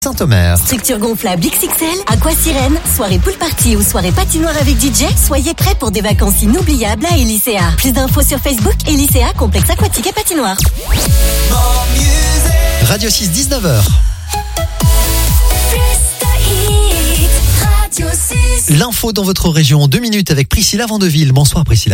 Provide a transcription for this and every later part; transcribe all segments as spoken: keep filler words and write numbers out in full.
Saint-Omer. Structure gonflable X X L, Aquasirène, soirée pool party ou soirée patinoire avec D J, soyez prêts pour des vacances inoubliables à Elysea. Plus d'infos sur Facebook, Elysea, complexe aquatique et patinoire. Radio six, dix-neuf heures. L'info dans votre région en deux minutes avec Priscilla Vandeville. Bonsoir Priscilla.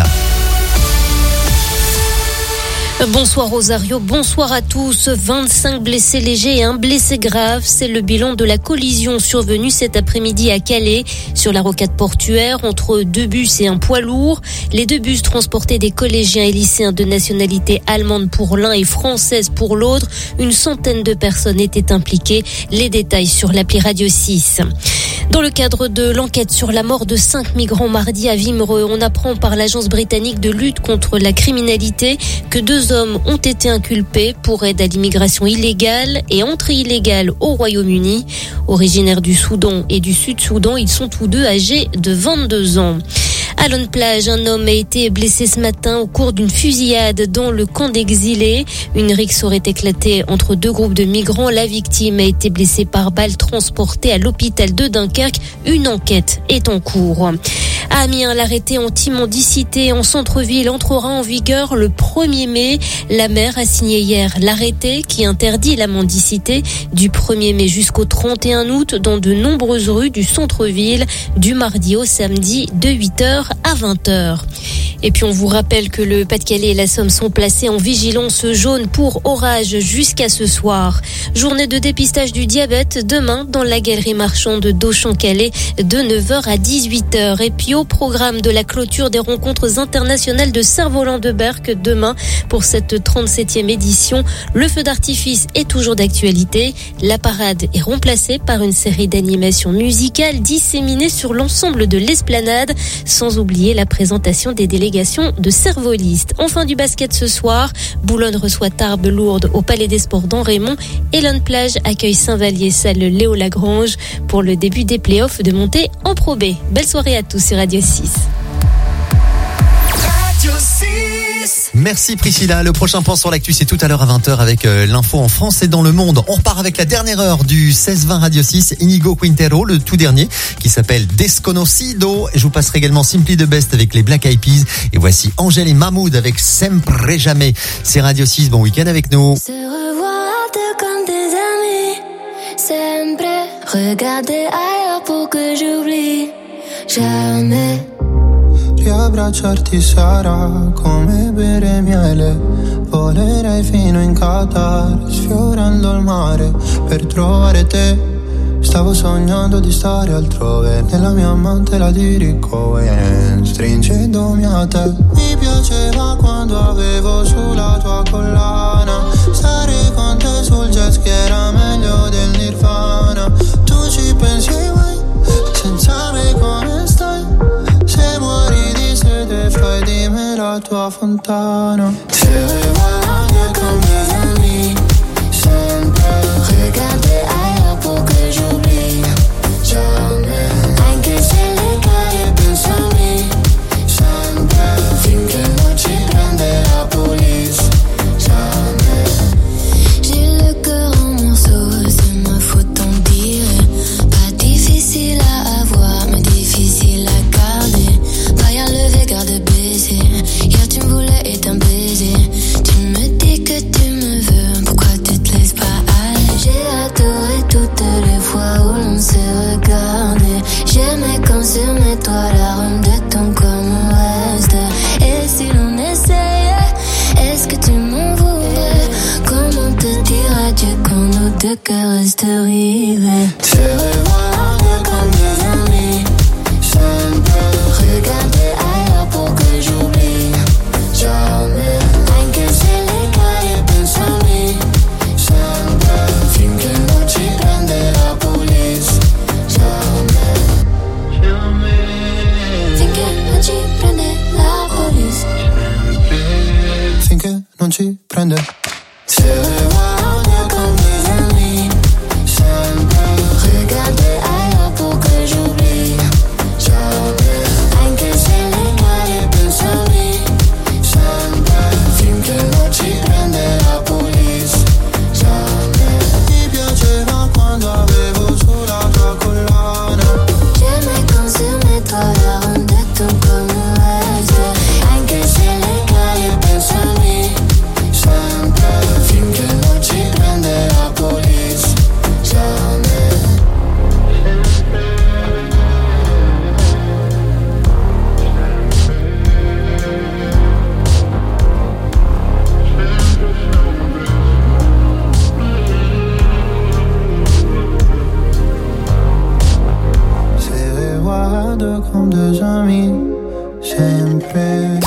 Bonsoir Rosario, bonsoir à tous. vingt-cinq blessés légers et un blessé grave. C'est le bilan de la collision survenue cet après-midi à Calais, sur la rocade portuaire, entre deux bus et un poids lourd. Les deux bus transportaient des collégiens et lycéens de nationalité allemande pour l'un et française pour l'autre. Une centaine de personnes étaient impliquées. Les détails sur l'appli Radio six. Dans le cadre de l'enquête sur la mort de cinq migrants mardi à Wimereux, on apprend par l'agence britannique de lutte contre la criminalité que deux hommes ont été inculpés pour aide à l'immigration illégale et entrée illégale au Royaume-Uni. Originaires du Soudan et du Sud-Soudan, ils sont tous deux âgés de vingt-deux ans. À Lonne-Plage, un homme a été blessé ce matin au cours d'une fusillade dans le camp d'exilés. Une rixe aurait éclaté entre deux groupes de migrants. La victime a été blessée par balle, transportée à l'hôpital de Dunkerque. Une enquête est en cours. À Amiens, l'arrêté anti-mendicité en centre-ville entrera en vigueur le premier mai. La maire a signé hier l'arrêté qui interdit la mendicité du premier mai jusqu'au trente et un août dans de nombreuses rues du centre-ville, du mardi au samedi de huit heures à vingt heures. Et puis on vous rappelle que le Pas-de-Calais et la Somme sont placés en vigilance jaune pour orage jusqu'à ce soir. Journée de dépistage du diabète demain dans la galerie marchande d'Auchan-Calais de neuf heures à dix-huit heures. Et puis au programme de la clôture des rencontres internationales de Cerf-Volant-de-Berck demain pour cette trente-septième édition. Le feu d'artifice est toujours d'actualité. La parade est remplacée par une série d'animations musicales disséminées sur l'ensemble de l'esplanade, sans oublier la présentation des délégations de cervolistes. Enfin du basket ce soir, Boulogne reçoit Tarbes Lourdes au Palais des Sports d'Enrémont et Lonne-Plage accueille Saint-Vallier salle Léo Lagrange pour le début des playoffs de montée en Pro B. Belle soirée à tous sur Radio six. Radio six. Merci Priscilla. Le prochain point sur l'actu, c'est tout à l'heure à vingt heures avec euh, l'info en France et dans le monde. On repart avec la dernière heure du seize vingt Radio six. Inigo Quintero, le tout dernier, qui s'appelle Desconocido. Je vous passerai également Simply the Best avec les Black Eyed Peas. Et voici Angèle et Mahmoud avec Sempre Jamais. C'est Radio six. Bon week-end avec nous. Se revoir comme des amis. Sempre regarder ailleurs pour que j'oublie. Jamais. Riabbracciarti sarà come bere miele. Volerei fino in Qatar, sfiorando il mare per trovare te. Stavo sognando di stare altrove, nella mia amante la dirigo e stringendomi a te. Mi piaceva quando avevo sulla tua collana, stare con te sul jet ski era meglio del Nirvana. Tu ci pensi mai, senza me come stai? Se muori di sete fai di me la tua fontana. Se revoir comme des amis. Sempre regarder ailleurs pour que j'oublie. Jamais. Anche se le caie pensami. Sempre finché non ci prende la police. Jamais. J'ai le cœur en morceaux, c'est ma faute t'en dire. Pas difficile à avoir, mais difficile à garder. Barrière levée, garde baissée. Hier tu me voulais et t'un baiser. Tu me dis que tu me veux, pourquoi tu te laisses pas aller? J'ai adoré toutes les fois où l'on s'est regardé. J'aimais quand sur mes toits l'arôme de ton corps me reste. Et si l'on essayait, est-ce que tu m'en voudrais? Comment te dire adieu quand nos deux cœurs restent rivés? Se revoir comme des amis. Sempre regarder ailleurs pour que j'oublie. Jamais. Anche se le caie pensami. Sempre finché non ci prende la police. Jamais. Jamais. Finché non ci prende la police. Finché non ci prende. Se revoir comme des amis. Sempre regarder deux comme deux amis, sempre.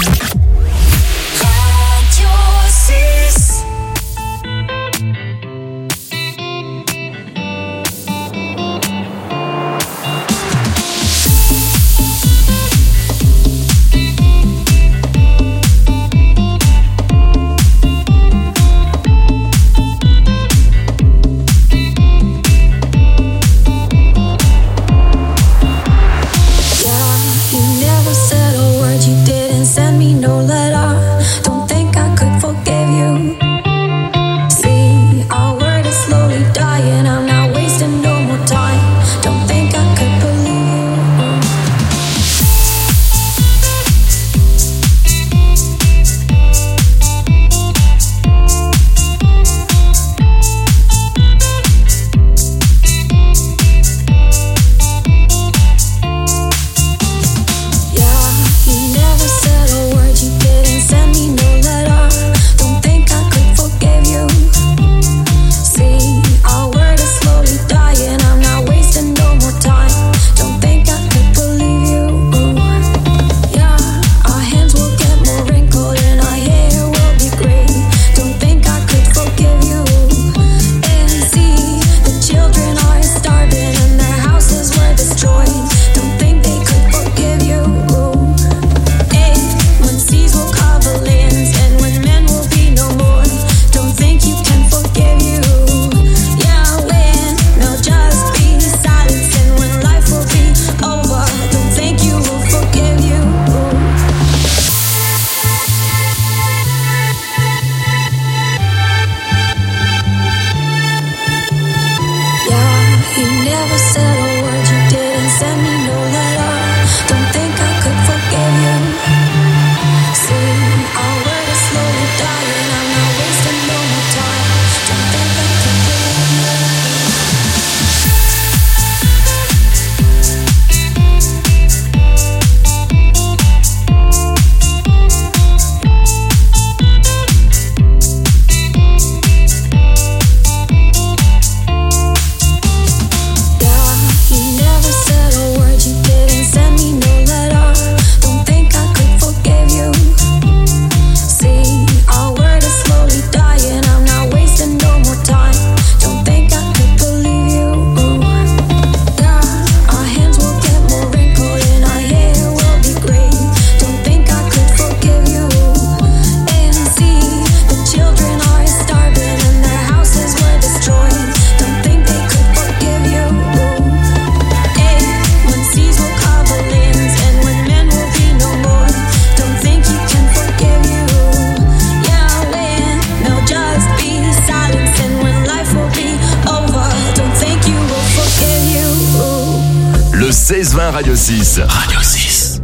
seize vingt Radio six. Radio six.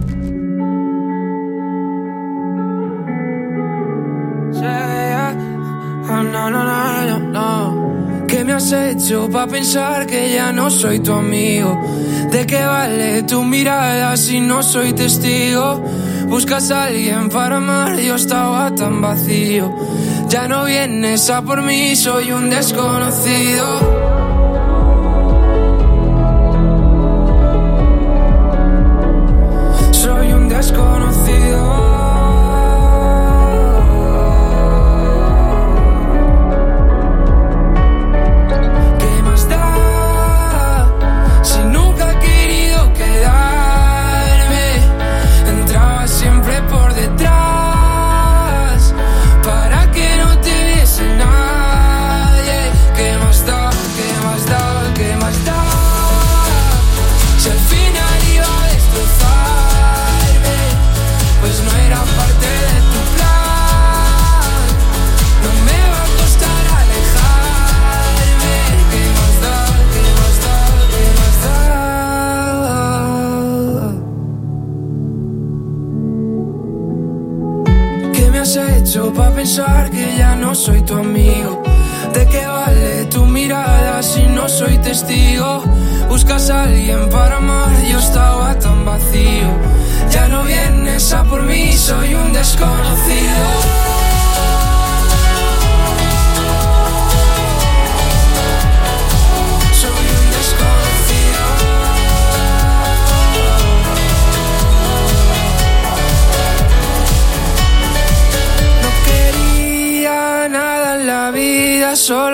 Oh, no, no, no, no, no. ¿Qué me has hecho pa' pensar que ya no soy tu amigo? ¿De qué vale tu mirada si no soy testigo? Buscas a alguien para amar, yo estaba tan vacío. Ya no vienes a por mí, soy un desconocido. Desconocido. ¿Qué más da? Si nunca he querido quedarme, entraba siempre por detrás para que no te viese nadie. ¿Qué más da? ¿Qué más da? ¿Qué más da? Si al final iba a destrozar, pues no era parte de tu plan. No me va a costar alejarme. ¿Qué más da? ¿Qué más da? ¿Qué más da? ¿Qué me has hecho pa' pensar que ya no soy tu amigo? ¿De qué vale tu mirada si no soy testigo? Buscas a alguien para amar, yo estaba tan vacío. Ya no vienes a por mí, soy un desconocido. Soy un desconocido.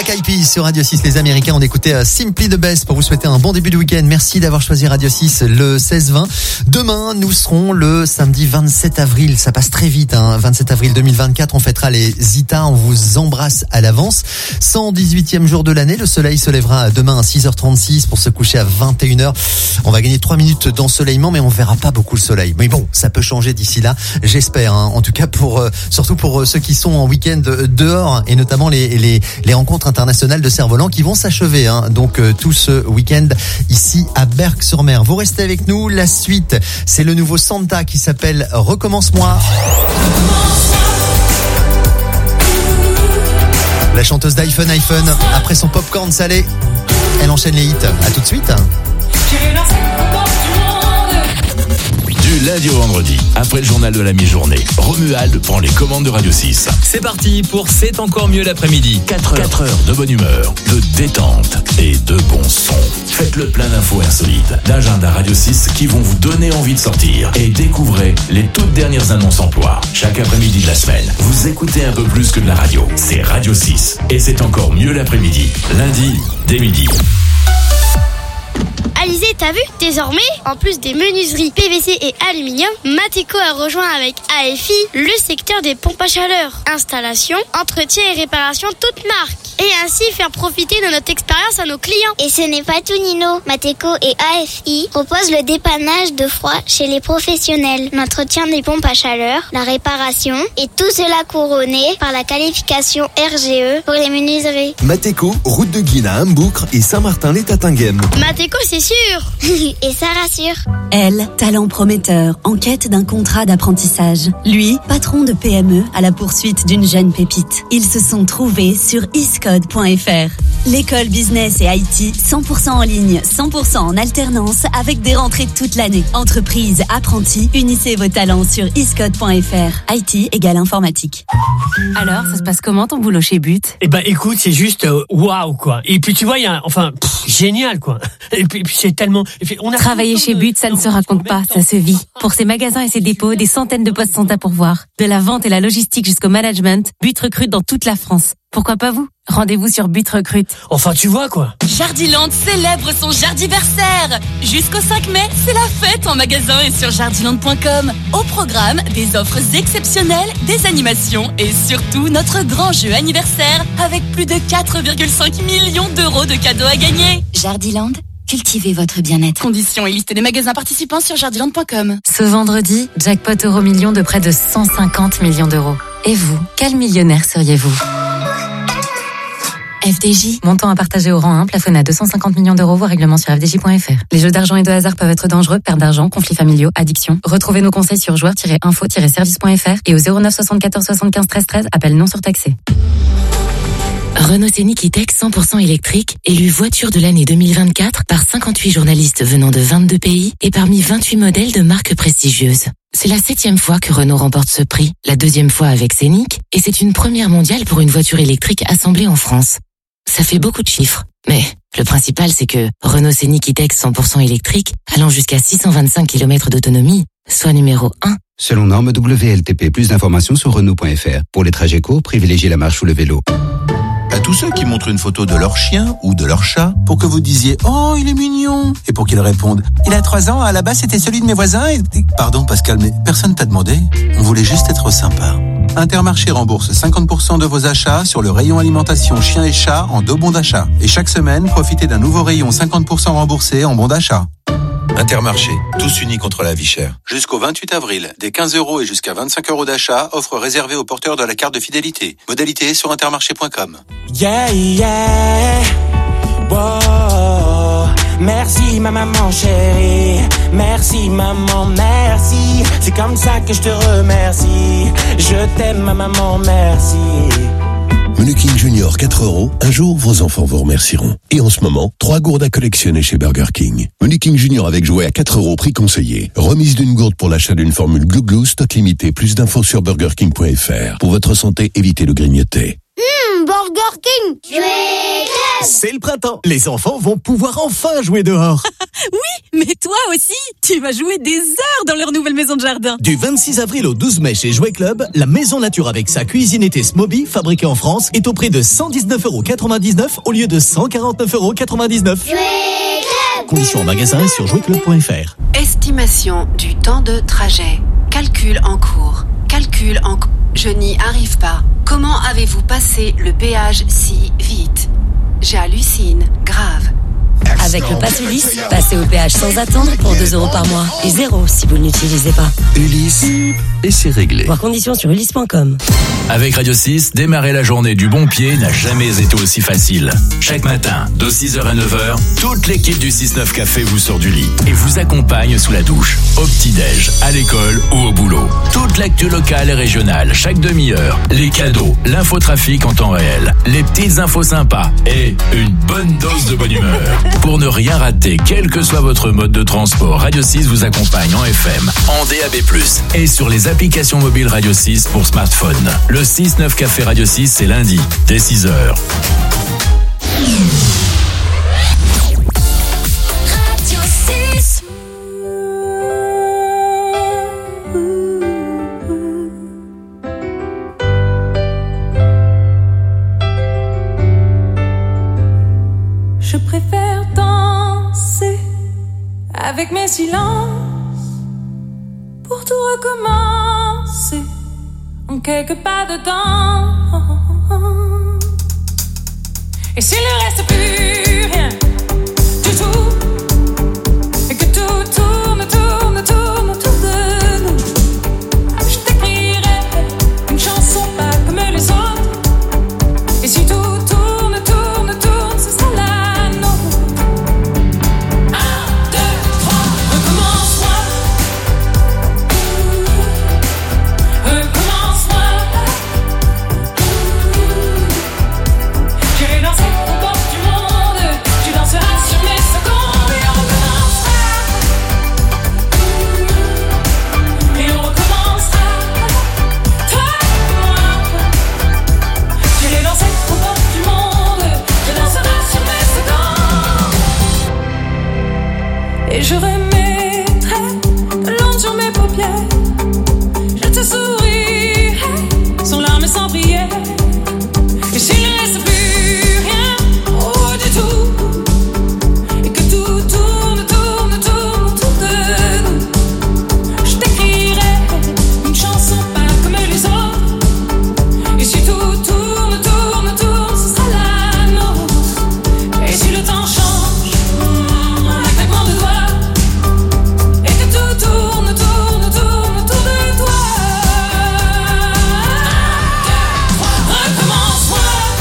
Black Eyed Peas sur Radio six, les Américains. On écoutait Simply the Best pour vous souhaiter un bon début de week-end. Merci d'avoir choisi Radio six le seize vingt. Demain, nous serons le samedi vingt-sept avril. Ça passe très vite, hein. vingt-sept avril deux mille vingt-quatre. On fêtera les Zita. On vous embrasse à l'avance. cent dix-huitième jour de l'année. Le soleil se lèvera demain à six heures trente-six pour se coucher à vingt et une heures. On va gagner trois minutes d'ensoleillement, mais on verra pas beaucoup le soleil. Mais bon, ça peut changer d'ici là, j'espère, hein. En tout cas, pour euh, surtout pour euh, ceux qui sont en week-end euh, dehors, et notamment les, les, les rencontres internationales de cerf-volant qui vont s'achever, hein. Donc euh, tout ce week-end ici à Berck-sur-Mer. Vous restez avec nous. La suite, c'est le nouveau Santa qui s'appelle Recommence-moi. La chanteuse d'iPhone iPhone, après son popcorn salé, elle enchaîne les hits. À tout de suite. Du lundi au vendredi, après le journal de la mi-journée, Romuald prend les commandes de Radio six. C'est parti pour C'est encore mieux l'après-midi. quatre heures, quatre heures de bonne humeur, de détente et de bon son. Faites le plein d'infos insolites, d'agenda Radio six qui vont vous donner envie de sortir. Et découvrez les toutes dernières annonces emploi. Chaque après-midi de la semaine, vous écoutez un peu plus que de la radio. C'est Radio six. Et c'est encore mieux l'après-midi. Lundi, dès midi. Alizé, t'as vu? Désormais, en plus des menuiseries P V C et aluminium, Mateko a rejoint avec A F I le secteur des pompes à chaleur. Installation, entretien et réparation toutes marques. Et ainsi faire profiter de notre expérience à nos clients. Et ce n'est pas tout, Nino. Mateko et A F I proposent le dépannage de froid chez les professionnels, l'entretien des pompes à chaleur, la réparation, et tout cela couronné par la qualification R G E pour les menuiseries. Mateko, route de Guine à Hamboucre et Saint-Martin-les-Tatinghem. Mateko, c'est sûr. Et ça rassure. Elle, talent prometteur, en quête d'un contrat d'apprentissage. Lui, patron de P M E à la poursuite d'une jeune pépite. Ils se sont trouvés sur iscode point f r. L'école business et I T cent pour cent en ligne, cent pour cent en alternance avec des rentrées toute l'année. Entreprise, apprentis, unissez vos talents sur iscode point f r. I T égale informatique. Alors, ça se passe comment ton boulot chez But? Eh ben écoute, c'est juste waouh wow, quoi. Et puis tu vois, il y a enfin pff, génial quoi. Et puis, et puis c'est tellement puis on a Travailler chez But, ça ne se raconte pas, ça se vit. Pour ses magasins et ses dépôts, des centaines de postes sont à pourvoir. De la vente et la logistique jusqu'au management, But recrute dans toute la France. Pourquoi pas vous? Rendez-vous sur But Recrute. Enfin, tu vois quoi. Jardiland célèbre son jardiversaire. Jusqu'au cinq mai, c'est la fête en magasin et sur jardiland point com. Au programme, des offres exceptionnelles, des animations et surtout notre grand jeu anniversaire avec plus de quatre virgule cinq millions d'euros de cadeaux à gagner. Jardiland, cultivez votre bien-être. Conditions et liste des magasins participants sur jardiland point com. Ce vendredi, jackpot euro million de près de cent cinquante millions d'euros. Et vous, quel millionnaire seriez-vous? F D J, montant à partager au rang un, plafonné à deux cent cinquante millions d'euros, voire règlement sur f d j point f r. Les jeux d'argent et de hasard peuvent être dangereux, perte d'argent, conflits familiaux, addiction. Retrouvez nos conseils sur joueurs tiret info tiret service point f r et au zéro neuf soixante-quatorze soixante-quinze treize treize, appel non surtaxé. Renault Scénic E-Tech cent pour cent électrique, élu voiture de l'année deux mille vingt-quatre par cinquante-huit journalistes venant de vingt-deux pays et parmi vingt-huit modèles de marques prestigieuses. C'est la septième fois que Renault remporte ce prix, la deuxième fois avec Scénic, et c'est une première mondiale pour une voiture électrique assemblée en France. Ça fait beaucoup de chiffres, mais le principal c'est que Renault Scénic E-Tech cent pour cent électrique, allant jusqu'à six cent vingt-cinq kilomètres d'autonomie, soit numéro un. Selon norme W L T P, plus d'informations sur Renault point f r. Pour les trajets courts, privilégiez la marche ou le vélo. À tous ceux qui montrent une photo de leur chien ou de leur chat pour que vous disiez « Oh, il est mignon !» et pour qu'ils répondent « Il a trois ans, à la base c'était celui de mes voisins et... » Pardon Pascal, mais personne t'a demandé. On voulait juste être sympa. Intermarché rembourse cinquante pour cent de vos achats sur le rayon alimentation chien et chat en deux bons d'achat. Et chaque semaine, profitez d'un nouveau rayon cinquante pour cent remboursé en bons d'achat. Intermarché, tous unis contre la vie chère. Jusqu'au vingt-huit avril, des quinze euros et jusqu'à vingt-cinq euros d'achat, offre réservée aux porteurs de la carte de fidélité. Modalité sur intermarché point com. Yeah, yeah, wow. Merci ma maman chérie, merci maman, merci. C'est comme ça que je te remercie. Je t'aime ma maman, merci. Menu King Junior quatre euros, un jour vos enfants vous remercieront. Et en ce moment, trois gourdes à collectionner chez Burger King. Menu King Junior avec jouet à quatre euros, prix conseillé. Remise d'une gourde pour l'achat d'une formule Glou Glou, stock limité. Plus d'infos sur burger king point f r. Pour votre santé, évitez le grignoter. Mmh, Burger King. C'est le printemps. Les enfants vont pouvoir enfin jouer dehors. Oui, mais toi aussi, tu vas jouer des heures dans leur nouvelle maison de jardin. Du vingt-six avril au douze mai chez Jouet Club, la Maison Nature avec sa cuisine été Smoby, fabriquée en France, est au prix de cent dix-neuf euros quatre-vingt-dix-neuf au lieu de cent quarante-neuf euros quatre-vingt-dix-neuf. Jouet Club. Conditions en magasin et sur jouet club point f r. Estimation du temps de trajet. Calcul en cours. Calcul en cours. Je n'y arrive pas. Comment avez-vous passé le péage si vite? J'hallucine. Grave. Avec le Pass Ulysse, passez au péage sans attendre pour deux euros par mois. Et zéro si vous ne l'utilisez pas. Ulysse, et c'est réglé. Voir conditions sur ulysse point com. Avec Radio six, démarrer la journée du bon pied n'a jamais été aussi facile. Chaque matin, de six heures à neuf heures, toute l'équipe du six neuf Café vous sort du lit et vous accompagne sous la douche, au petit-déj, à l'école ou au boulot. Toute l'actu locale et régionale, chaque demi-heure, les cadeaux, l'infotrafic en temps réel, les petites infos sympas et une bonne dose de bonne humeur. Pour ne rien rater, quel que soit votre mode de transport, Radio six vous accompagne en F M, en D A B plus, et sur les applications mobiles Radio six pour smartphone. Le six neuf Café Radio six, c'est lundi, dès six heures. Radio six. Je préfère danser avec mes silences pour tout recommencer en quelques pas dedans. Et s'il ne reste plus rien du tout, et que tout tourne, tourne, tourne autour de nous, je t'écrirai une chanson pas comme les autres. Et si tout tourne, tourne, tourne, ce sera la nôtre. Un, deux, trois, recommence-moi. Recommence-moi. J'irai danser aux portes du monde. Tu danseras sur mes secondes et on recommencera. Et on recommencera. Toi et moi. J'irai danser aux portes du monde. Tu danseras sur mes secondes. Et je remettrai de l'ombre sur mes paupières. Je te sourirai sans larmes et sans prière. Et s'il ne reste plus rien, oh du tout, et que tout tourne, tourne, tourne autour de nous, je t'écrirai une chanson pas comme les autres. Et si tout tourne, tourne, tourne, ce sera la nôtre. Et si le temps change, mm, en un claquement de doigts, et que tout tourne, tourne, tourne autour de toi. Recommence-moi.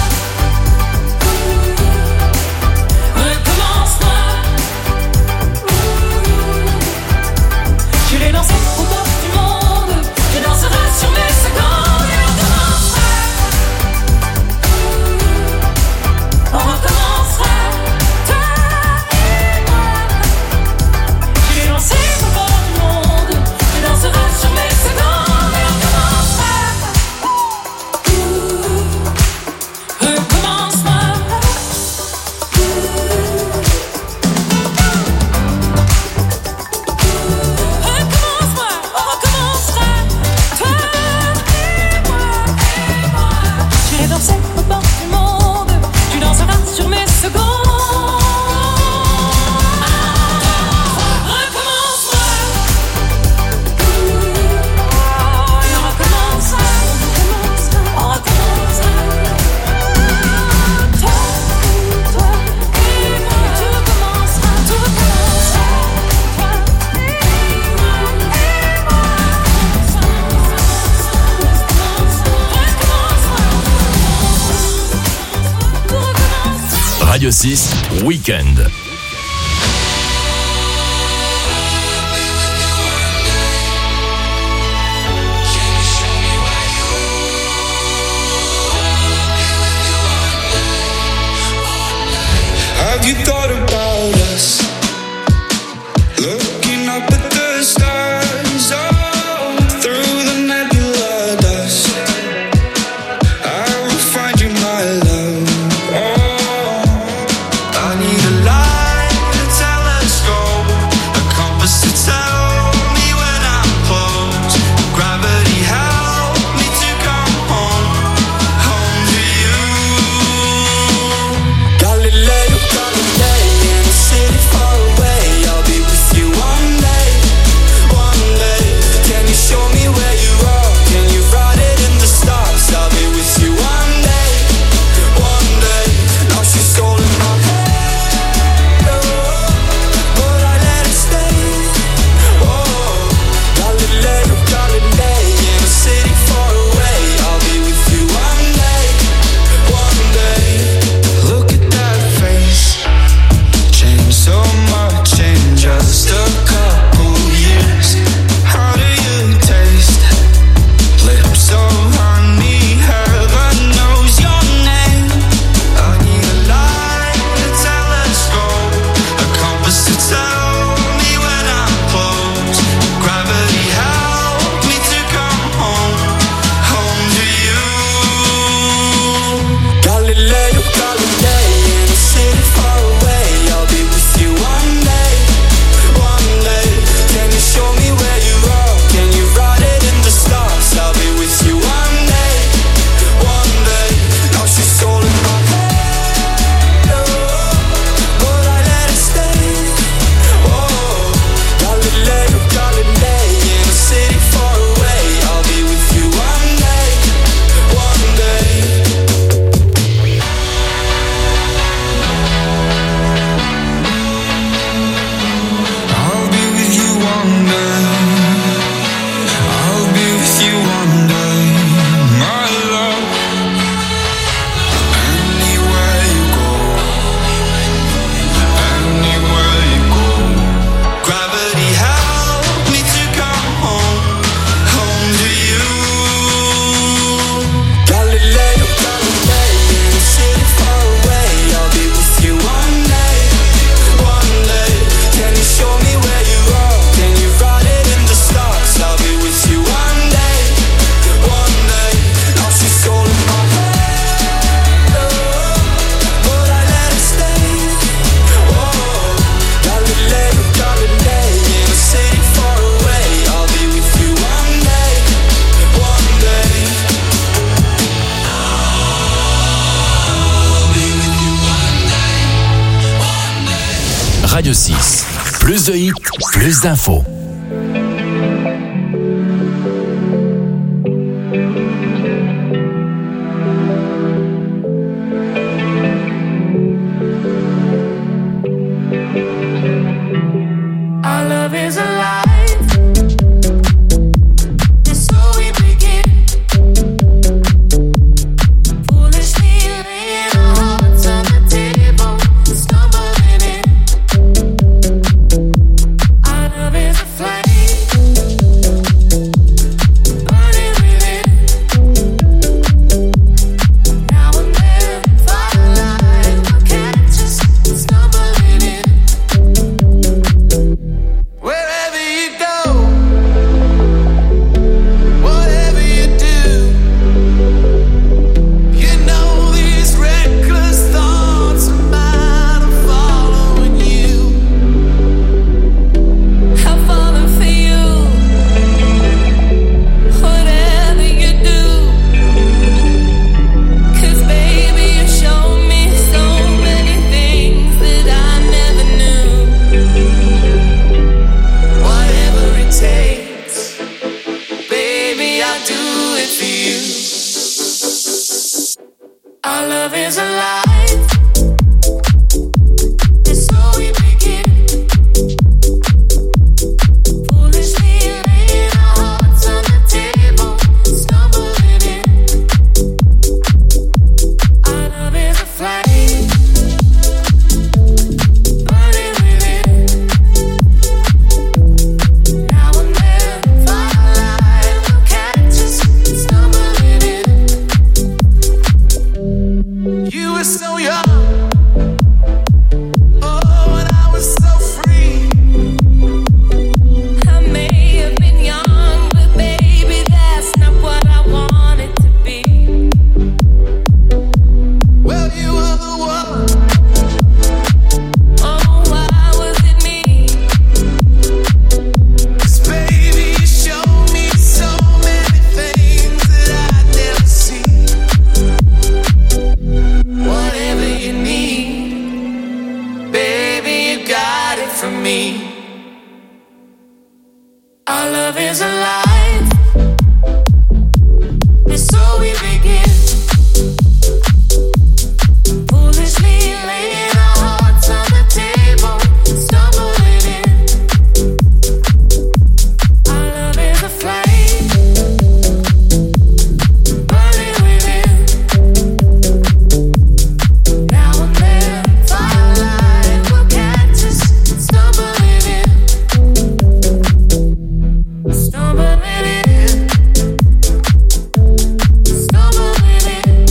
Recommence-moi. J'irai danser aux portes du monde. Tu danseras sur mes secondes et on recommencera. On recommencera. Toi et moi. J'irai danser aux portes du monde. Tu danseras sur mes secondes et on recommencera. Recommence-moi. Recommence-moi, on recommencera. Toi et moi, et moi. J'irai danser aux portes du monde. Tu danseras sur mes secondes. Recommence-moi. Et on recommencera. On recommencera. Toi, toi et moi. Tout recommencera, tout recommencera. Toi et moi, et moi. Radio six, Weekend. Have you thought about us? Looking up at the stars, oh, through the nebula dust. I will find you, my love. Oh, I need a light, a telescope. Radio six. Plus de hits, plus d'infos. Our love is alive. It's so we begin. Foolishly laying our hearts on the table, stumbling in. Our love is a flame, burning within. Now and then, firelight will catch us stumbling in. Wherever you go, whatever you do, you know these reckless thoughts of mine are following you. I'm falling for you. Whatever you do, 'cause baby you show me so many things that I never knew. Whatever it takes, baby, I'll do it for you. Our love is alive. It's so we begin. Foolishly laying our hearts on the table, stumbling in. Our love is a flame, burning within. Now and then, firelight will catch us stumbling in. You were so young, oh, and I was so free. I may have been young, but baby, that's not what I wanted to be. Well, you were the one. Oh, why was it me? 'Cause baby, you showed me so many things that I'd never seen. Whatever you need, baby, you got it from me. Our love is alive. It's so we begin. Foolishly laying our hearts on the table, stumbling in. Our love is a flame, burning within. Now and then, firelight will catch us stumbling in. Stumbling in. Stumbling in.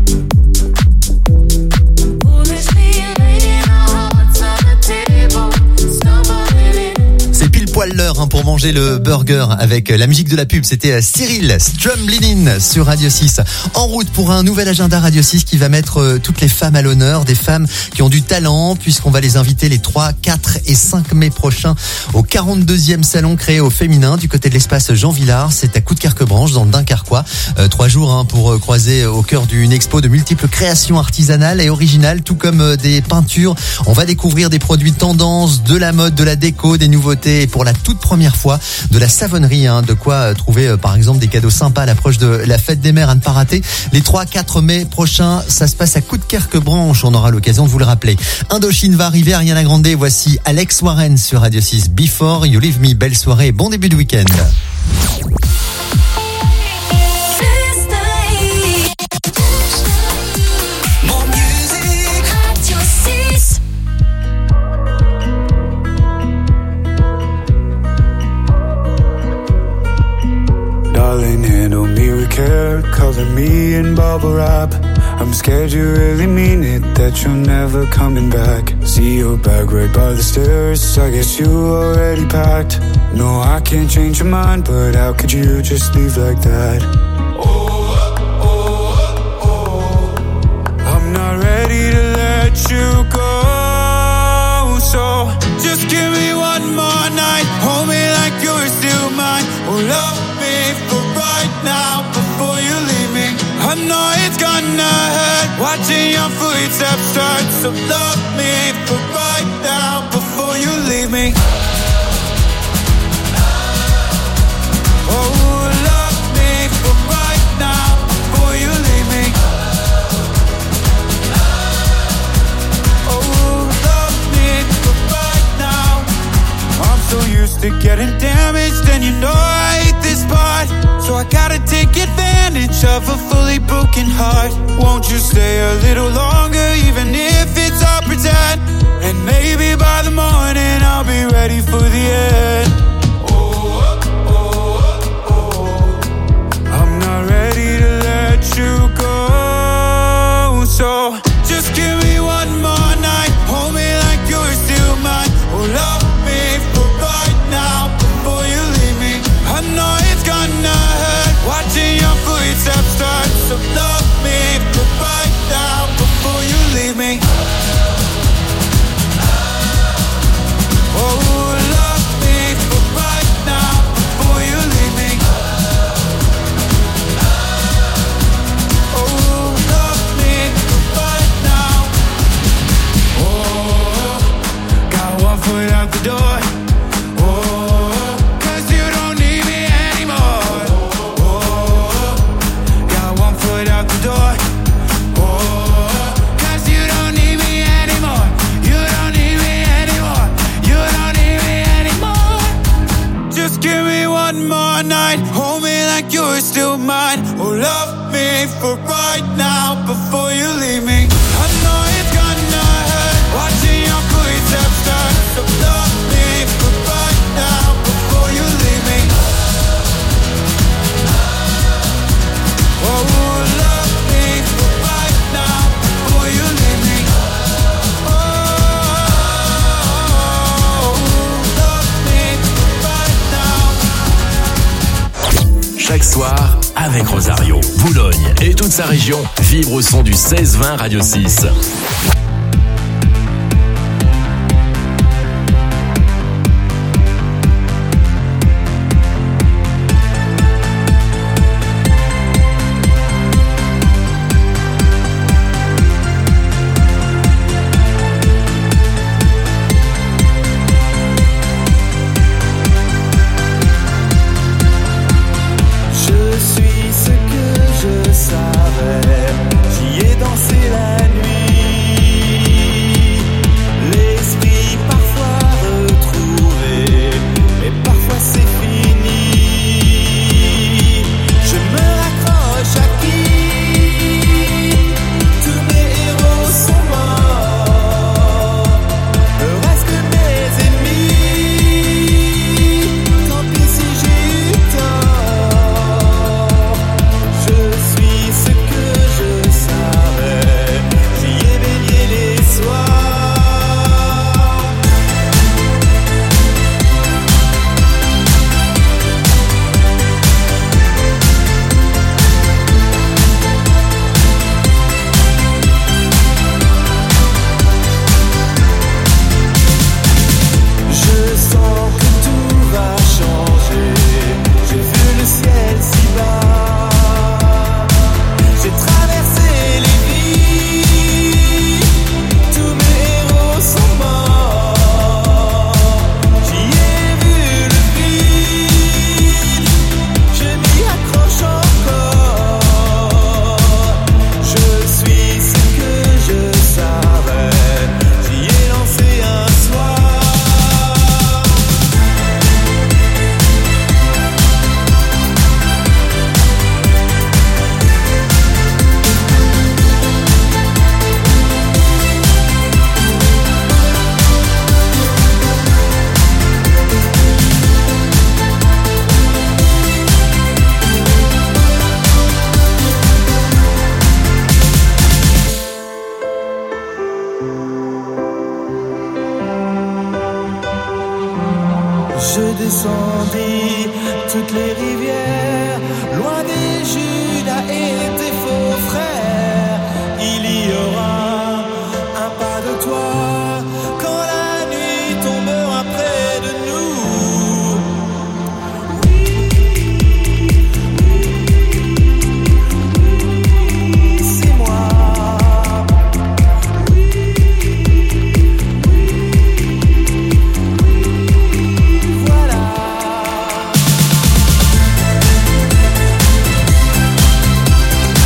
Foolishly laying our hearts on the table, stumbling in. C'est pile poil l'heure hein, pour manger le burger avec la musique de la pub. C'était Cyril Strumblinin sur Radio six. En route pour un nouvel agenda Radio six qui va mettre euh, toutes les femmes à l'honneur, des femmes qui ont du talent, puisqu'on va les inviter les trois, quatre et cinq mai prochains au quarante-deuxième salon créé au féminin du côté de l'espace Jean Villard. C'est à Coudekerque-Branche dans le Dunkerquois. Euh, trois jours hein, pour euh, croiser au cœur d'une expo de multiples créations artisanales et originales, tout comme euh, des peintures. On va découvrir des produits tendances, de la mode, de la déco, des nouveautés et pour la toute première fois de la savonnerie. Hein, de quoi euh, trouver euh, par exemple des cadeaux sympas à l'approche de la fête des mères à ne pas rater. Les trois quatre mai prochains, ça se passe à Coudekerque-Branche. On aura l'occasion de vous le rappeler. Indochine va arriver, Ariana Grande. Voici Alex Warren sur Radio six. Before You Leave Me. Belle soirée et bon début de week-end. Darling, handle me with care, cover me in bubble wrap. I'm scared you really mean it, that you're never coming back. See your bag right by the stairs, I guess you already packed. No, I can't change your mind, but how could you just leave like that? Oh, oh, oh, oh. I'm not ready to let you go, so just give me one more night. Hold me like you're still mine. Oh, love me for right now before you leave me. I know it's gonna hurt watching your footsteps start. So love me for right now before to getting damaged, and you know I hate this part. So I gotta take advantage of a fully broken heart. Won't you stay a little longer, even if it's all pretend? And maybe by the morning I'll be ready for the end. Oh, oh, oh, oh. I'm not ready to let you go. So just give me one more night, hold me like you're still mine. Oh, love me for right now before you leave me. I know it's gonna hurt watching your footsteps start. So love me for right now before you leave me. Oh, love me for right now before you leave me. Oh, love me for right now. Oh, got one foot out the door. Oh, 'cause you don't need me anymore. Oh, got one foot out the door. Oh, 'cause you don't need me anymore. You don't need me anymore. You don't need me anymore. Just give me one more night, hold me like you're still mine. Oh, love me for right now before you leave me. I know it's gonna hurt watching your footsteps start. So love me for right now before you leave me. Oh, love me for right now before you leave me. Oh, love me for right now. Chaque soir, avec Rosario, Boulogne et toute sa région, vibre au son du seize vingt Radio six. Je suis ce que je savais, j'y ai dansé la nuit. L'esprit parfois retrouvé, mais parfois c'est fini. Je me raccroche à qui? Tous mes héros sont morts, ne reste que mes ennemis. Tant pis si j'ai eu tort. Je suis ce que je savais, j'y ai baigné les soirs. Je sens que tout va changer. J'ai vu le ciel si bas. J'ai traversé les vies. Tous mes héros sont morts. J'y ai vu le vide. Je m'y accroche encore. Je suis ce que je savais. J'y ai lancé un soir. Je descendis toutes les rivières, loin des Judas et tes faux frères. Il y aura un pas de toi quand la nuit tombera près de nous. C'est moi. Voilà.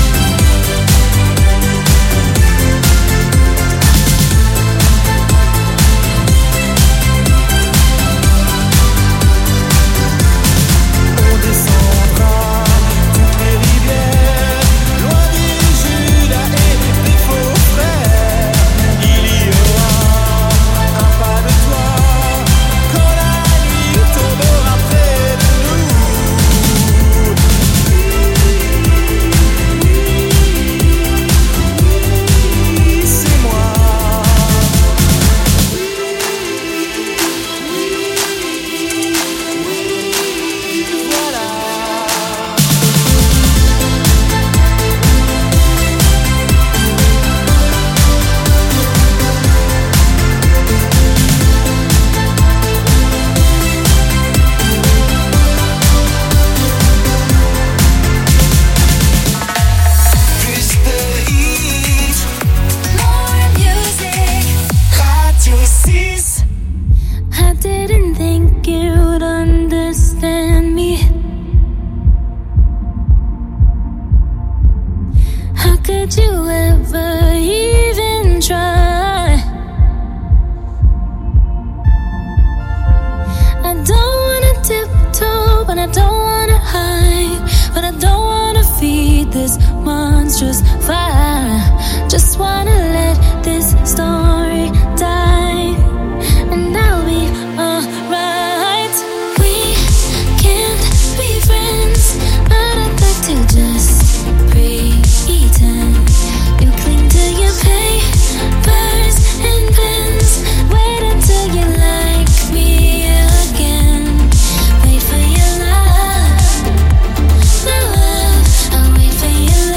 and I don't wanna hide, but I don't wanna feed this monstrous fire. Just wanna let this story die, and I'll be alright. We can't be friends, but I'd like to just pretend. You cling to your papers and pens, wait until you like me again. Wait for your love, love, I'll wait for your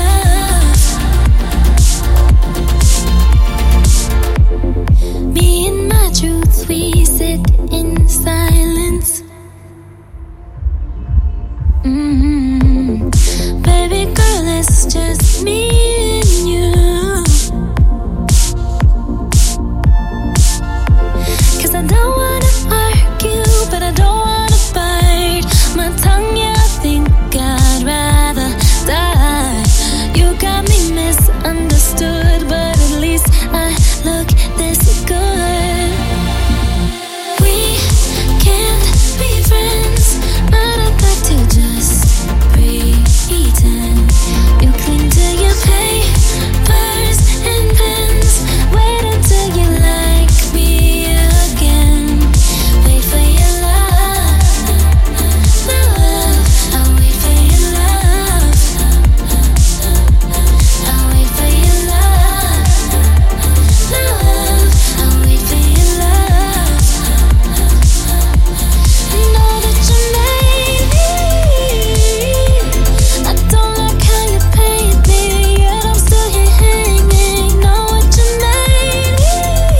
love. Me and my truth, we sit in silence. Mm-hmm. Baby girl, it's just me and you. 'Cause I don't wanna argue, but I don't wanna bite my tongue, yeah, I think I'd rather die. You got me misunderstood, but at least I look this good. We can't be friends, but I'd like to just pretend. You cling to your papers and pens, wait until you like me again. Wait for your love, love, I'll wait for your love. I'll wait for your love, love, I'll wait for your love. I know that you made me, I don't like how you paint me, yet I'm still here hanging. Know what you made me,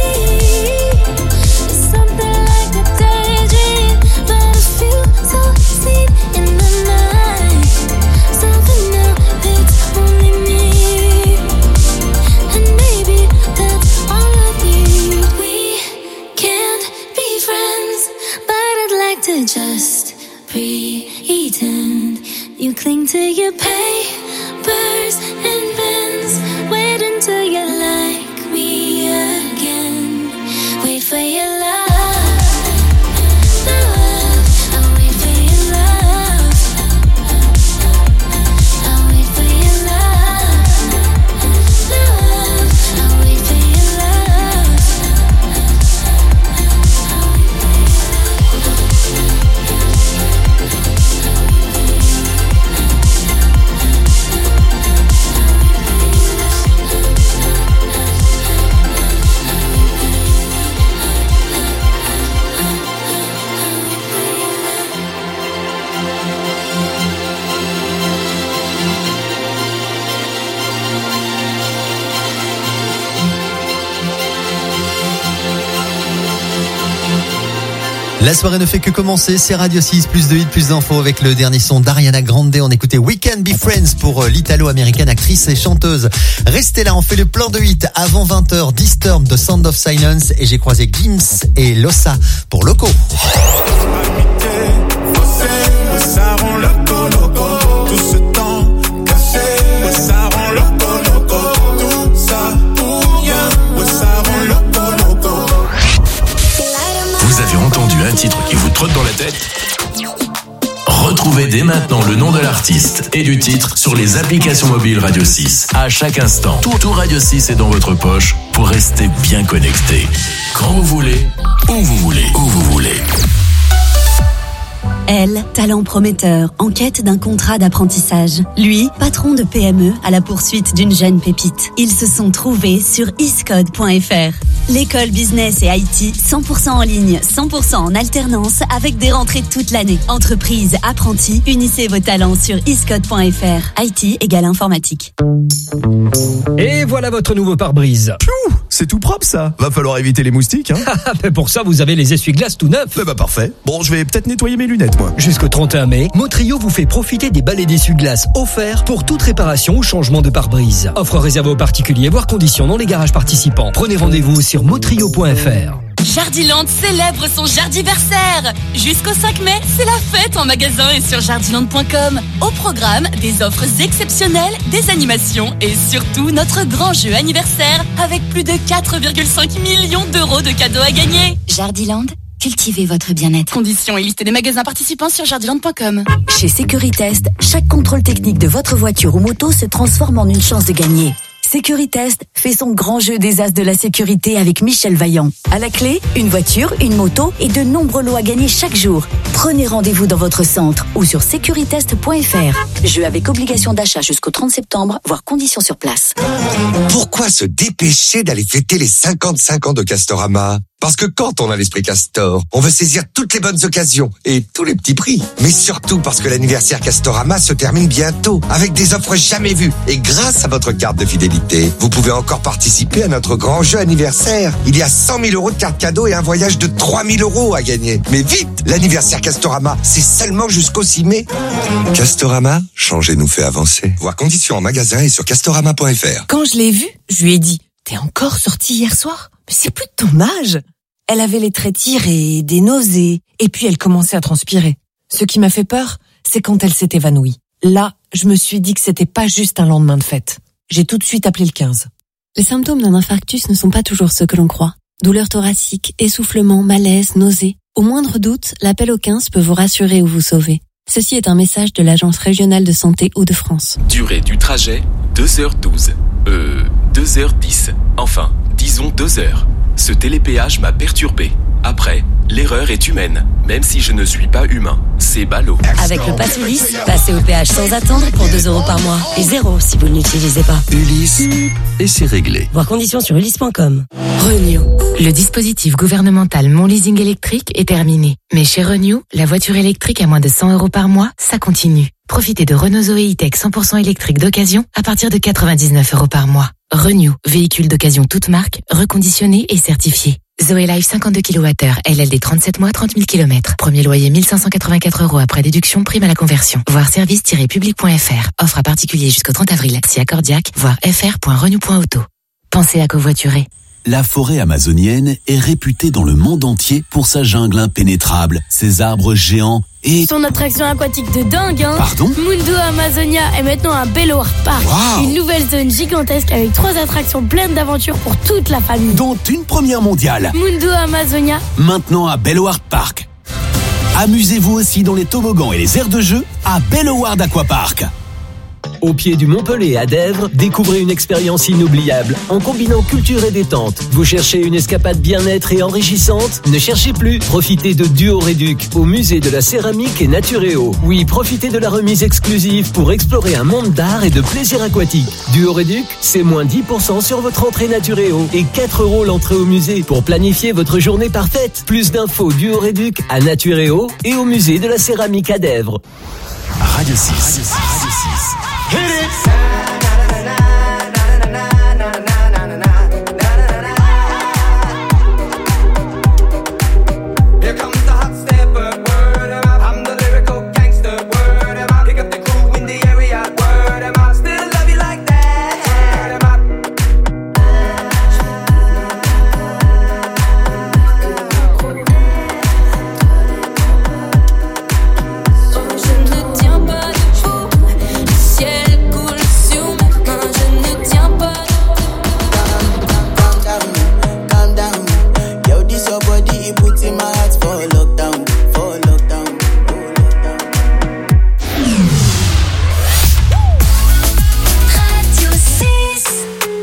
it's something like a daydream, but I feel so seen in the night. Something now, it's only me, and maybe that's all I need. We can't be friends, but I'd like to just pretend. You cling to your papers and pens, wait until you like me again. Wait for your love, love, I'll wait for your love. I'll wait for your love, love, I'll wait for your love. La soirée ne fait que commencer, c'est Radio six, plus de hits, plus d'infos avec le dernier son d'Ariana Grande. On écoutait We Can Be Friends pour l'italo-américaine actrice et chanteuse. Restez là, on fait le plein de hits avant vingt heures, Disturbed de Sound of Silence, et j'ai croisé Gims et Lossa pour Loco. Ça rend loco, loco. Tout ce temps caché, ouais, ça rend loco, loco. Tout ça pour rien, ouais, ça rend loco, loco. Vous avez entendu un titre qui vous trotte dans la tête? Retrouvez dès maintenant le nom de l'artiste et du titre sur les applications mobiles Radio six. À chaque instant, tout, tout Radio six est dans votre poche pour rester bien connecté. Quand vous voulez, où vous voulez, où vous voulez. Elle, talent prometteur, en quête d'un contrat d'apprentissage. Lui, patron de P M E à la poursuite d'une jeune pépite. Ils se sont trouvés sur iscode point f r. L'école business et I T cent pour cent en ligne, cent pour cent en alternance avec des rentrées toute l'année. Entreprise, apprentis, unissez vos talents sur iscode point f r. I T égale informatique. Et voilà votre nouveau pare-brise. Piou, c'est tout propre ça. Va falloir éviter les moustiques, hein. Mais pour ça, vous avez les essuie-glaces tout neufs. Eh bah parfait. Bon, je vais peut-être nettoyer mes lunettes, moi. Jusqu'au trente et un mai, Motrio vous fait profiter des balais d'essuie-glaces offerts pour toute réparation ou changement de pare-brise. Offre réservée aux particuliers, voire conditions dans les garages participants. Prenez rendez-vous sur motrio point f r. Jardiland célèbre son Jardiversaire. Jusqu'au cinq mai, c'est la fête en magasin et sur jardiland point com. Au programme, des offres exceptionnelles, des animations et surtout notre grand jeu anniversaire avec plus de quatre virgule cinq millions d'euros de cadeaux à gagner. Jardiland, Cultivez votre bien-être. Conditions et liste des magasins participants sur jardiland point com. Chez Securitest, chaque contrôle technique de votre voiture ou moto se transforme en une chance de gagner. Securitest fait son grand jeu des as de la sécurité avec Michel Vaillant. À la clé, une voiture, une moto et de nombreux lots à gagner chaque jour. Prenez rendez-vous dans votre centre ou sur securitest point f r. Jeu avec obligation d'achat jusqu'au trente septembre, voire conditions sur place. Pourquoi se dépêcher d'aller fêter les cinquante-cinq ans de Castorama ? Parce que quand on a l'esprit Castor, on veut saisir toutes les bonnes occasions et tous les petits prix. Mais surtout parce que l'anniversaire Castorama se termine bientôt avec des offres jamais vues. Et grâce à votre carte de fidélité, vous pouvez encore participer à notre grand jeu anniversaire. Il y a cent mille euros de cartes cadeaux et un voyage de trois mille euros à gagner. Mais vite, l'anniversaire Castorama, c'est seulement jusqu'au six mai. Castorama, changer nous fait avancer. Voir conditions en magasin et sur castorama point f r. Quand je l'ai vue, je lui ai dit « T'es encore sortie hier soir ? Mais c'est plus de ton âge !» Elle avait les traits tirés, des nausées, et puis elle commençait à transpirer. Ce qui m'a fait peur, c'est quand elle s'est évanouie. Là, je me suis dit que c'était pas juste un lendemain de fête. J'ai tout de suite appelé le quinze. Les symptômes d'un infarctus ne sont pas toujours ceux que l'on croit. Douleurs thoraciques, essoufflement, malaise, nausées. Au moindre doute, l'appel au quinze peut vous rassurer ou vous sauver. Ceci est un message de l'Agence régionale de santé Hauts-de-France. Durée du trajet, deux heures douze. Euh, deux heures dix. Enfin, disons deux heures. Ce télépéage m'a perturbé. Après, l'erreur est humaine, même si je ne suis pas humain. C'est ballot. Avec le pass Ulysse, passez au péage sans attendre pour deux euros par mois. Et zéro si vous ne l'utilisez pas. Ulysse, et c'est réglé. Voir conditions sur ulysse point com. Renew. Le dispositif gouvernemental Mon Leasing électrique est terminé. Mais chez Renew, la voiture électrique à moins de cent euros par mois, ça continue. Profitez de Renault Zoé E-Tech cent pour cent électrique d'occasion à partir de quatre-vingt-dix-neuf euros par mois. Renew, véhicule d'occasion toute marque, reconditionné et certifié. Zoé Life cinquante-deux kilowattheures, L L D trente-sept mois, trente mille kilomètres. Premier loyer mille cinq cent quatre-vingt-quatre euros après déduction, prime à la conversion. Voir service tiret public point f r. Offre à particulier jusqu'au trente avril. Si accordiaque, voir f r point renew point auto. Pensez à covoiturer. La forêt amazonienne est réputée dans le monde entier pour sa jungle impénétrable, ses arbres géants et... Son attraction aquatique de dingue, hein. Pardon ? Mundo Amazonia est maintenant un Bellower Park. Wow. Une nouvelle zone gigantesque avec trois attractions pleines d'aventures pour toute la famille. Dont une première mondiale. Mundo Amazonia. Maintenant à Bellower Park. Amusez-vous aussi dans les toboggans et les aires de jeu à Bellower Aquapark. Au pied du Mont Pelé à Dèvres, découvrez une expérience inoubliable en combinant culture et détente. Vous cherchez une escapade bien-être et enrichissante ? Ne cherchez plus. Profitez de Duo Réduc au musée de la céramique et Naturéo. Oui, profitez de la remise exclusive pour explorer un monde d'art et de plaisir aquatique. Duo Réduc, c'est moins dix pour cent sur votre entrée Naturéo et quatre euros l'entrée au musée pour planifier votre journée parfaite. Plus d'infos Duo Réduc à Naturéo et au musée de la céramique à Dèvres. Radio six. Radio six. Radio six. Hit it. Here comes the hot stepper, word em out. I'm the lyrical gangster, word em out. Pick up the crew in the area, word em out. Still love you like that, word em out. Je ne tiens pas debout. Le ciel coule sur mes mains. Je ne tiens pas Calm down, calm down. Yo, this your body, it puts in my heart for lockdown, for lockdown, for lockdown. Radio six.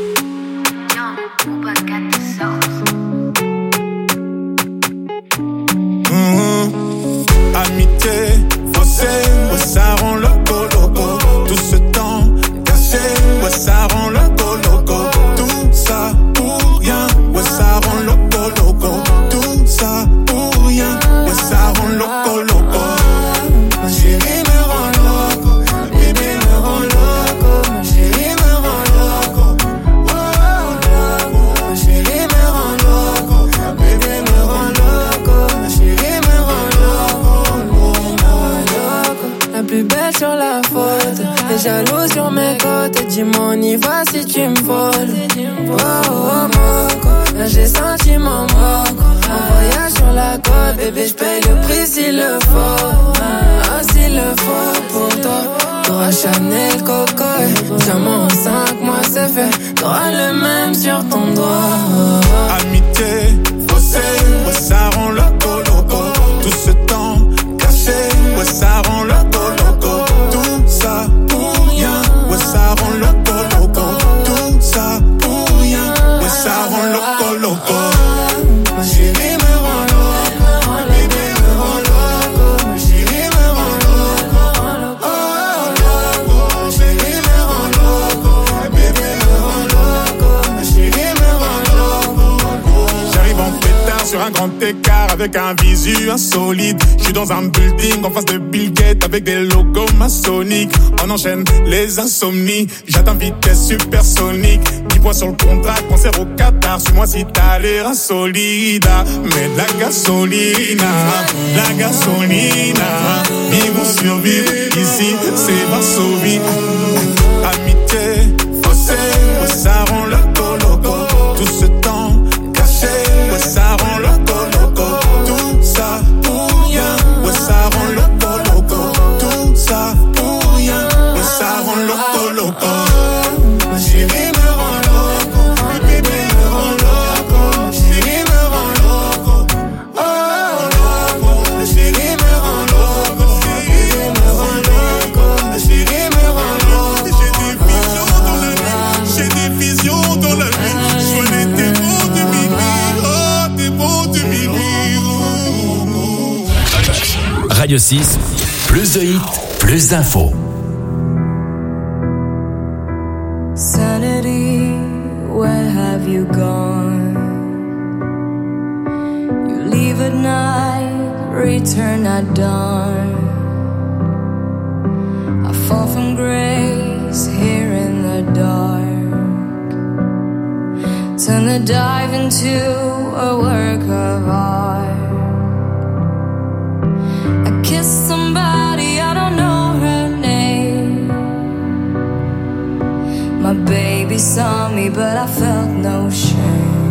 Mhm. Amitié, faussée, ouais, ça rend loco, loco. Tout ce temps cassé, ouais, ça rend loco, loco. Tout ça pour rien, ouais, ça rend loco, loco. Tout ça pour rien, ouais, ça rend loco, loco. Ma chérie me rend loco, ma bébé me rend loco. Ma chérie me rend loco, oh, loco. Ma chérie me rend loco, ma bébé me rend loco. Ma chérie me rend loco, loco. La plus belle sur la photo. Les jaloux sur mes côtes. Dis-moi on y va si tu me voles. Oh oh moco. Là j'ai senti mon moco. Un voyage sur la côte. Bébé j'paye le prix s'il le faut. Ah s'il le faut pour toi. T'auras Chanel Coco et diamant en cinq mois c'est fait. T'auras le même sur ton doigt. Amitié, faussée, ouais, ça rend loco, loco. avec un visu insolite. Je suis dans un building en face de Bill Gates avec des logos maçonniques. On enchaîne les insomnies, j'atteins vitesse supersonique. dix points sur le contrat, concert au Qatar. Suis-moi si t'as l'air insolide. Mais de la gasolina, la gasolina. Vivre ou survivre, ici c'est Varsovie. Amitié, fossé, ouais, ça rend loco loco. Tout ce temps caché, ouais, ça rend loco loco. Tout ça pour rien, ouais, ça rend loco loco. Tout ça pour rien, ouais, ça rend loco loco. Ma chérie me rend loco, le bébé me rend loco. Chérie me rend loco, oh loco. Ma chérie me rend loco, chérie me rend loco. Ma chérie me rend loco. J'ai des visions dans la nuit, j'ai des visions dans la nuit. Je vois les démons du mimi, oh démons du mimi. Radio six, plus de hits, plus d'infos. Sanity, where have you gone? You leave at night, return at dawn. I fall from grace here in the dark. Turn the dive into a work of art. I kiss somebody, I don't know her name. My baby saw me, but I felt no shame.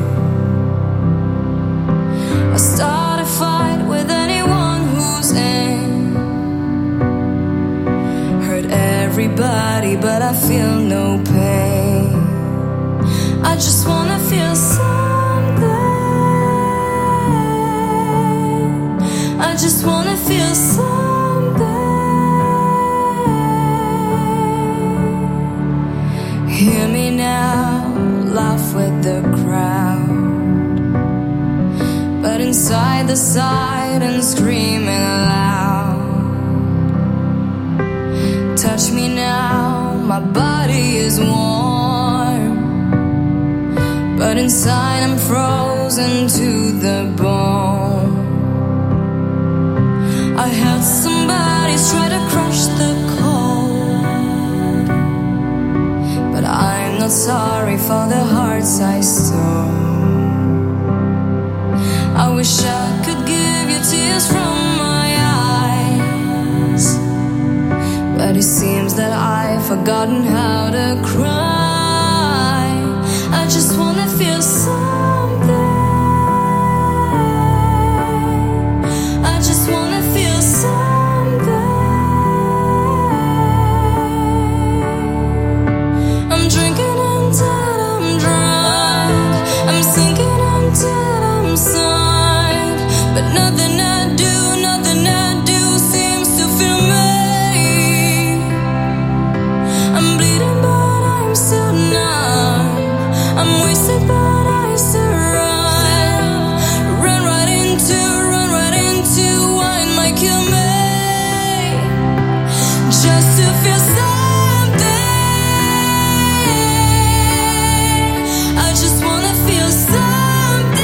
I start a fight with anyone who's in. Hurt everybody, but I feel no pain. I just wanna feel something. I just wanna feel something. Hear me now, laugh with the crowd. But inside the silence, screaming loud. Touch me now, my body is warm. But inside I'm frozen to the bone. I held somebody's try to crush the cold. But I'm not sorry for the hearts I stole. I wish I could give you tears from my eyes, but it seems that I've forgotten how to cry. I just wanna feel something. I just wanna feel something. I'm drinking until I'm drunk. I'm sinking until I'm sunk. But nothing I do, nothing I do seems to feel me. I'm bleeding but I'm still numb. I'm wasted but I still run. Run right into, run right into what might kill me. Just to feel something. I just wanna feel something.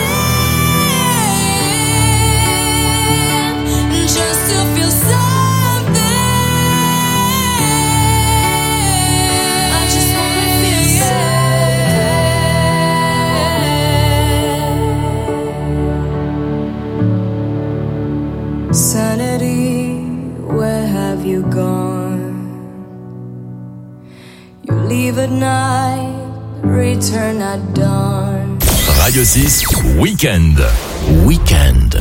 Just to feel something. I just wanna feel something. Sanity, where have you gone? You leave at night, return at dawn. Radio six, Weekend. Weekend.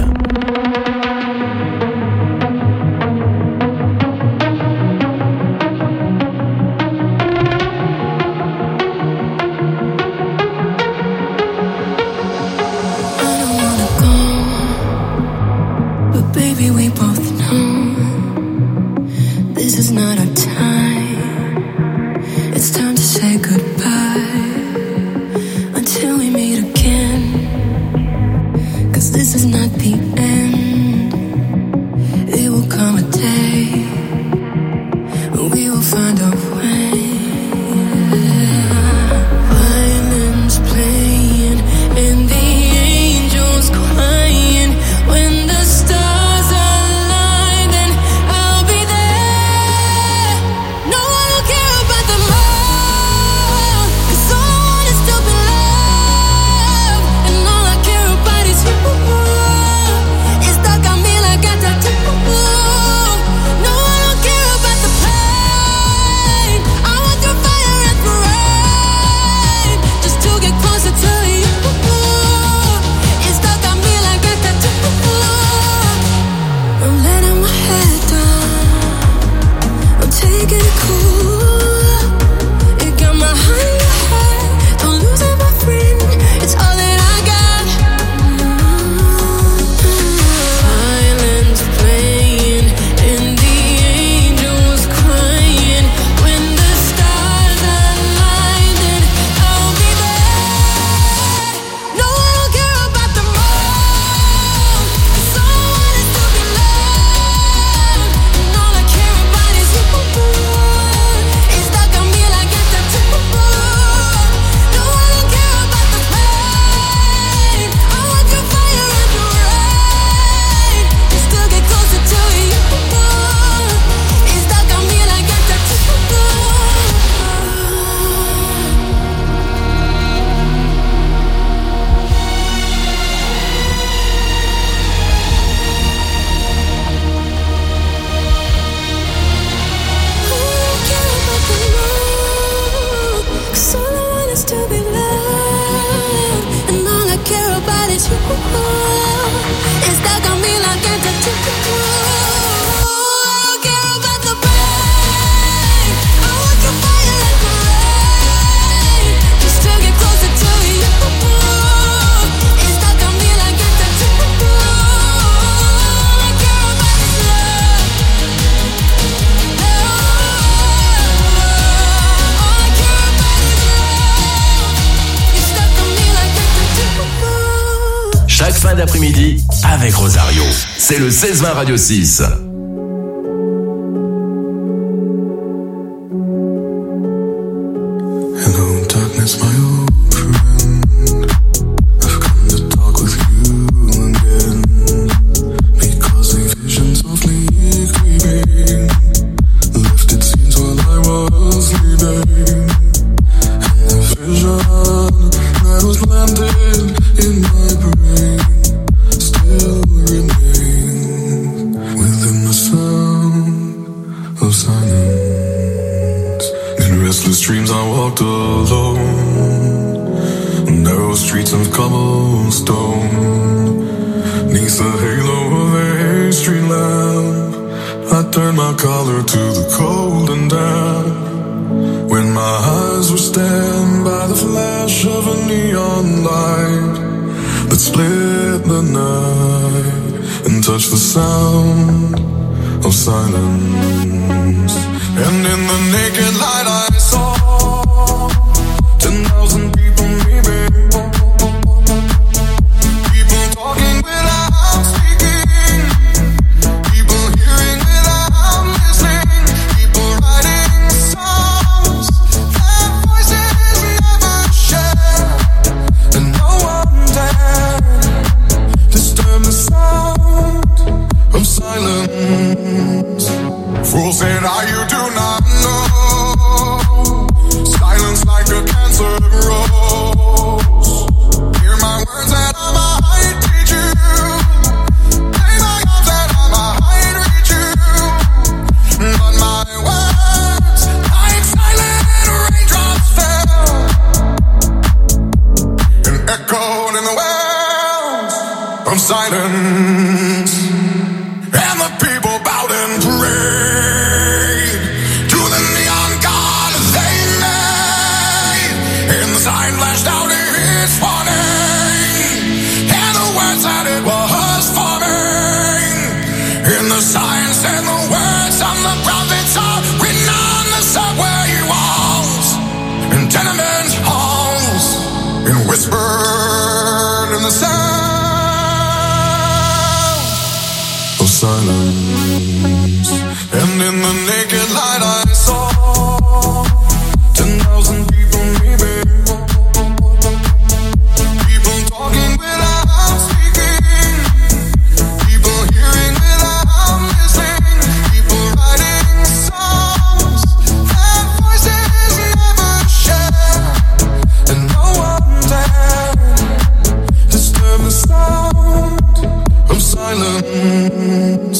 But baby, we both know this is not our time. It's time to say goodbye until we meet again. 'Cause this is not the end. l'après-midi avec Rosario. C'est le seize vingt Radio six. Hello, darkness, my old friend. I've come to talk with you again. Because the visions of me creeping lifted scenes while I was sleeping. And the vision that was landed in my brain still remains within the sound of silence. In restless dreams I walked alone, narrow streets of cobblestone. Neath the halo of a street lamp, I turned my collar to the cold and damp. When my eyes were stabbed by the flash of a neon light that split the night and touched the sound of silence. And in the naked light I saw ten thousand people maybe, people talking without speaking, people hearing without listening, people writing songs that voices never share, and no one dared disturb the sound of silence. Fool said, "Are you do not know? Silence like a cancer grows. Hear my words that I might teach you. Play my arms that I might reach you. But my words, like silent raindrops, fell and echoed in the wells of silence. And the people bowed and prayed to the neon god they made. And the sign flashed out its warning, and the words that it was forming. And the sign said the words of the prophets are written on the subway walls and tenement halls, and whispered in the sound of silence. And in the naked light I